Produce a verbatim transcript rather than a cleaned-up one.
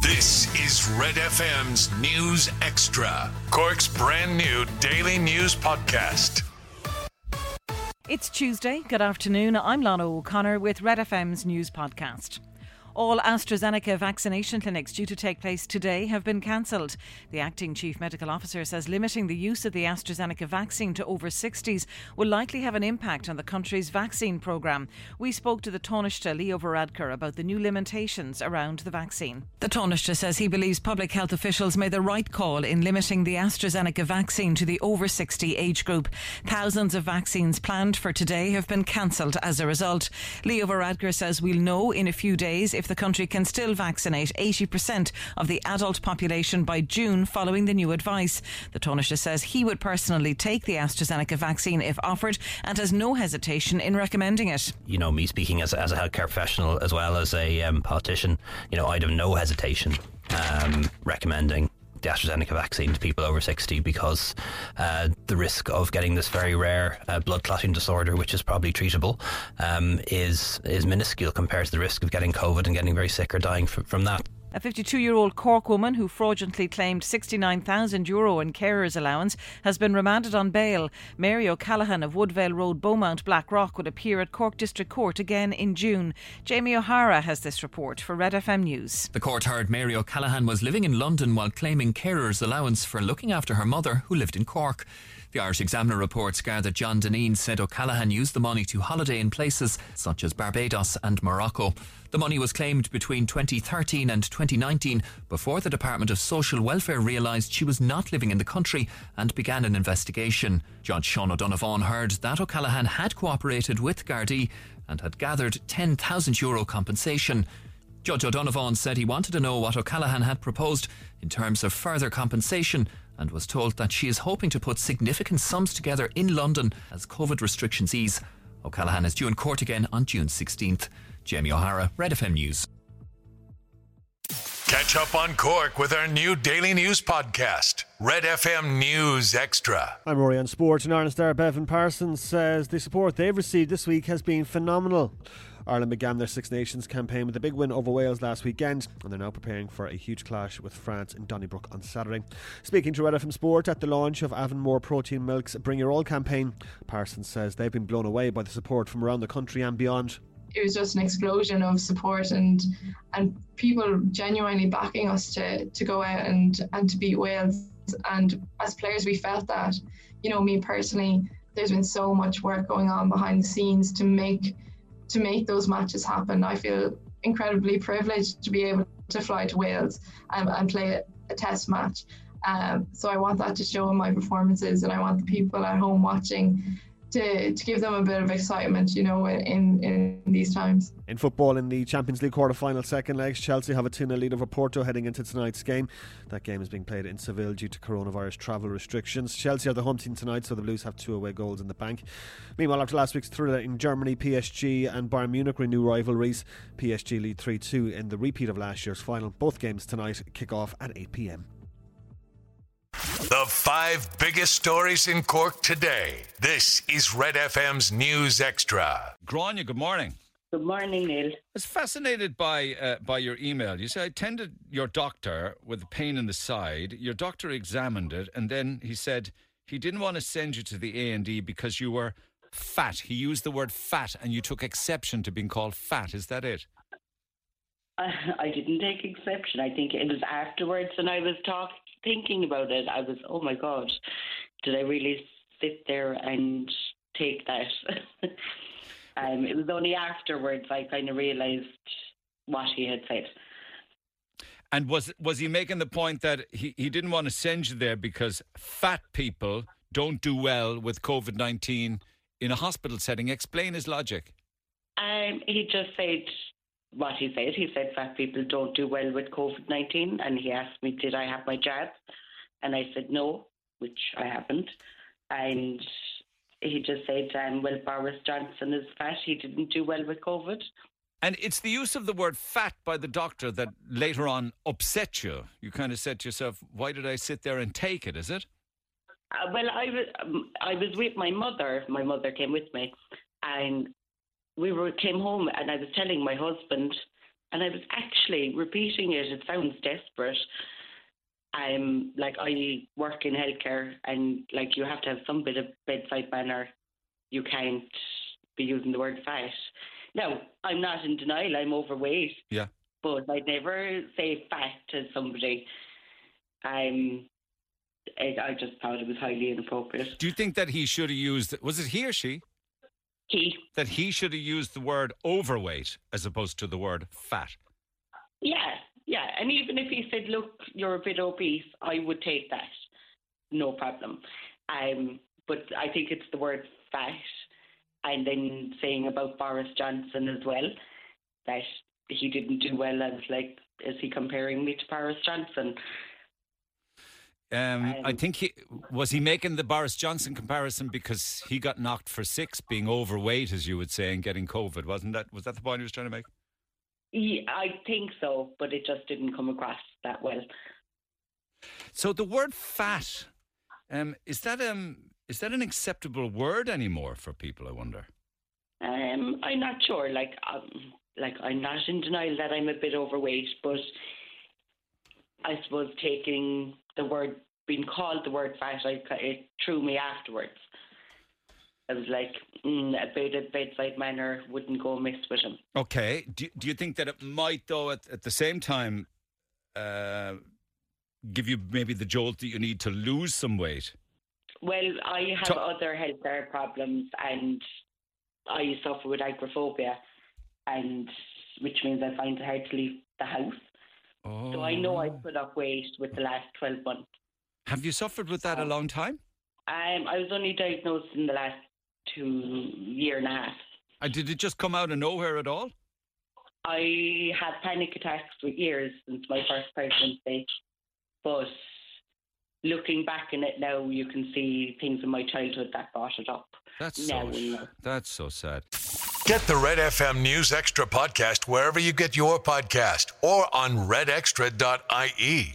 This is Red F M's News Extra, Cork's brand new daily news podcast. It's Tuesday. Good afternoon. I'm Lana O'Connor with Red F M's News Podcast. All AstraZeneca vaccination clinics due to take place today have been cancelled. The acting chief medical officer says limiting the use of the AstraZeneca vaccine to over sixties will likely have an impact on the country's vaccine programme. We spoke to the Taoiseach Leo Varadkar about the new limitations around the vaccine. The Taoiseach says he believes public health officials made the right call in limiting the AstraZeneca vaccine to the over sixty age group. Thousands of vaccines planned for today have been cancelled as a result. Leo Varadkar says we'll know in a few days if the country can still vaccinate eighty percent of the adult population by June following the new advice. The Taoiseach says he would personally take the AstraZeneca vaccine if offered and has no hesitation in recommending it. You know, me speaking as, as a healthcare professional as well as a um, politician, you know, I'd have no hesitation um, recommending the AstraZeneca vaccine to people over sixty because uh, the risk of getting this very rare uh, blood clotting disorder, which is probably treatable, um, is is minuscule compared to the risk of getting COVID and getting very sick or dying from, from that. A fifty-two-year-old Cork woman who fraudulently claimed sixty-nine thousand euro in carer's allowance has been remanded on bail. Mary O'Callaghan of Woodvale Road, Beaumont, Blackrock would appear at Cork District Court again in June. Jamie O'Hara has this report for Red F M News. The court heard Mary O'Callaghan was living in London while claiming carer's allowance for looking after her mother who lived in Cork. The Irish Examiner reports Garda John Deneen said O'Callaghan used the money to holiday in places such as Barbados and Morocco. The money was claimed between twenty thirteen and twenty nineteen before the Department of Social Welfare realised she was not living in the country and began an investigation. Judge Sean O'Donovan heard that O'Callaghan had cooperated with Gardaí and had gathered ten thousand euro compensation. Judge O'Donovan said he wanted to know what O'Callaghan had proposed in terms of further compensation and was told that she is hoping to put significant sums together in London as COVID restrictions ease. O'Callaghan is due in court again on June sixteenth. Jamie O'Hara, Red F M News. Catch up on Cork with our new daily news podcast, Red F M News Extra. I'm Rory on Sport, and Ireland star Bevan Parsons says the support they've received this week has been phenomenal. Ireland began their Six Nations campaign with a big win over Wales last weekend, and they're now preparing for a huge clash with France in Donnybrook on Saturday. Speaking to Red F M Sport at the launch of Avonmore Protein Milk's Bring Your All campaign, Parsons says they've been blown away by the support from around the country and beyond. It was just an explosion of support and and people genuinely backing us to, to go out and, and to beat Wales. And as players, we felt that. You know, me personally, there's been so much work going on behind the scenes to make to make those matches happen. I feel incredibly privileged to be able to fly to Wales and, and play a, a test match. Um, so I want that to show in my performances, and I want the people at home watching to, to give them a bit of excitement, you know, in, in these times. In football, in the Champions League quarter-final second legs, Chelsea have a two nil lead over Porto heading into tonight's game. That game is being played in Seville due to coronavirus travel restrictions. Chelsea are the home team tonight, so the Blues have two away goals in the bank. Meanwhile, after last week's thriller in Germany, P S G and Bayern Munich renew rivalries. P S G lead three two in the repeat of last year's final. Both games tonight kick off at eight p m. The five biggest stories in Cork today. This is Red F M's News Extra. Grania, good morning. Good morning, Neil. I was fascinated by uh, by your email. You say, I attended your doctor with a pain in the side. Your doctor examined it, and then he said he didn't want to send you to the A and E because you were fat. He used the word fat, and you took exception to being called fat. Is that it? I, I didn't take exception. I think it was afterwards when I was talk, thinking about it. I was, oh my God, did I really sit there and take that? um, it was only afterwards I kind of realised what he had said. And was was he making the point that he, he didn't want to send you there because fat people don't do well with COVID nineteen in a hospital setting? Explain his logic. Um, he just said what he said. He said fat people don't do well with COVID nineteen, and he asked me, did I have my jab? And I said no, which I haven't. And he just said, um, well, Boris Johnson is fat. He didn't do well with COVID. And it's the use of the word fat by the doctor that later on upset you. You kind of said to yourself, why did I sit there and take it, is it? Uh, well, I was, um, I was with my mother. My mother came with me. And we were came home and I was telling my husband And I was actually repeating it. It sounds desperate. I'm like, I work in healthcare, and like you have to have some bit of bedside manner. You can't be using the word fat. Now, I'm not in denial. I'm overweight. Yeah. But I'd never say fat to somebody. Um, I, I just thought it was highly inappropriate. Do you think that he should have used, was it he or she? He. That he should have used the word overweight as opposed to the word fat? Yeah, yeah. And even if he said, look, you're a bit obese, I would take that. No problem. Um, but I think it's the word fat. And then saying about Boris Johnson as well, that he didn't do well. I was like, is he comparing me to Boris Johnson? Um, Um, I think he was he making the Boris Johnson comparison because he got knocked for six, being overweight, as you would say, and getting COVID. Wasn't that was that the point he was trying to make? Yeah, I think so, but it just didn't come across that well. So the word fat, um, is that um is that an acceptable word anymore for people? I wonder. Um, I'm not sure. Like, um, like I'm not in denial that I'm a bit overweight, but I suppose taking the word, being called the word fat, I, it threw me afterwards. I was like, mm, a bit of bedside manner wouldn't go amiss with him. Okay. Do, do you think that it might, though, at, at the same time, uh, give you maybe the jolt that you need to lose some weight? Well, I have To- other health care problems, and I suffer with agoraphobia, and which means I find it hard to leave the house. Oh. So I know I put up weight with the last twelve months. Have you suffered with that a long time? Um, I was only diagnosed in the last two year and a half. And did it just come out of nowhere at all? I had panic attacks for years since my first pregnancy, but looking back in it now, you can see things in my childhood that brought it up. That's now so. we know. That's so sad. Get the Red F M News Extra podcast wherever you get your podcast or on red extra dot I E.